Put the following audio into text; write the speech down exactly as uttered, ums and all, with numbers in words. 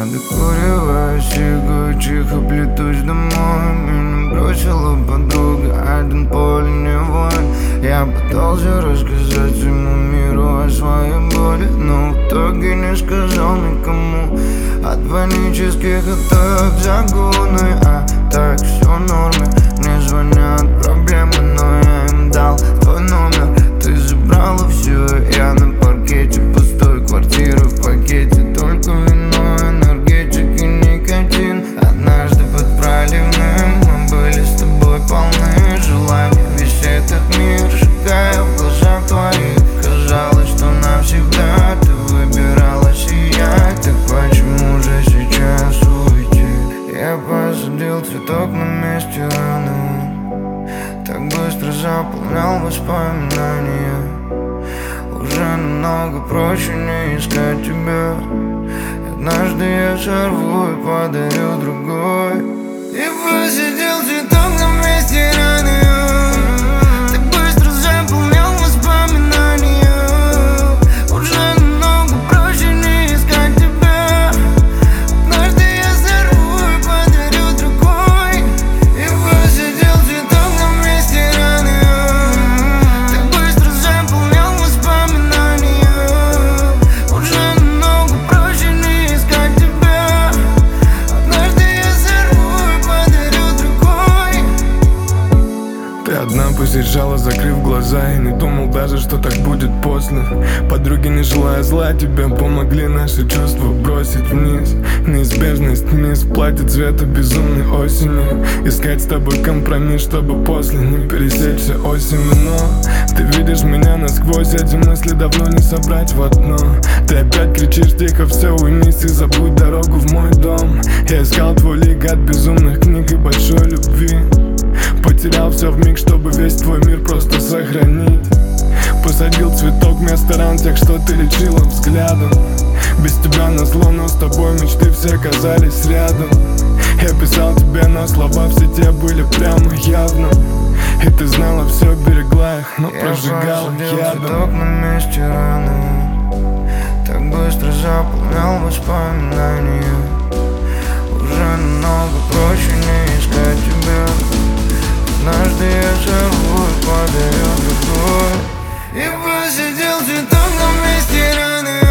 докуриваю сигару, тихо плетусь домой. Меня бросила подруга, один поле не воин. Я пытался рассказать всему миру о своей боли, но в итоге не сказал никому. От панических атак загоны, а так все в норме. Мне звонят проблемы, но я им дал твой номер. Ты забрала все, я на паркете пустой квартиры в пакете. Только вино, энергетик и никотин. Однажды под проливным мы были с тобой полны желаний. Весь этот мир сжигая в глазах твоих. Казалось, что навсегда ты выбирала сиять. Так почему же сейчас уйти? Я посадил цветок на месте раны, так быстро заполнял воспоминания. Уже намного проще не искать тебя. Однажды я сорву и подарю другой. Я посадил цветок на месте раны, так быстро заполнял воспоминания. Уже намного проще не искать тебя. Однажды я сорву и подарю другой. Я посадил цветок на месте раны, так быстро заполнял воспоминания. Уже намного проще не искать тебя. Однажды я сорву и подарю другой. Ты одна посещала, закрыв глаза, и не думал даже, что так будет после. Подруги, не желая зла, тебе помогли наши чувства бросить вниз. Неизбежность мисс платье цвета безумной осени. Искать с тобой компромисс, чтобы после не пересечься осенью. Но ты видишь меня насквозь, эти мысли давно не собрать в одно. Ты опять кричишь тихо, все уймись и забудь дорогу в мой дом. Я искал твой лик от безумных книг и большой любви. Потерял все вмиг, чтобы весь твой мир просто сохранить. Посадил цветок вместо ран тех, что ты лечила взглядом. Без тебя назло, но с тобой мечты все казались рядом. Я писал тебе, но слова все те были прямо явно. И ты знала все, берегла их, но прожигала ядом. Я посадил ядом. цветок на месте раны, так быстро заполнял воспоминания. Уже намного проще не искать тебя. Однажды я сорву и подарю другой. Я посадил цветок на месте раны,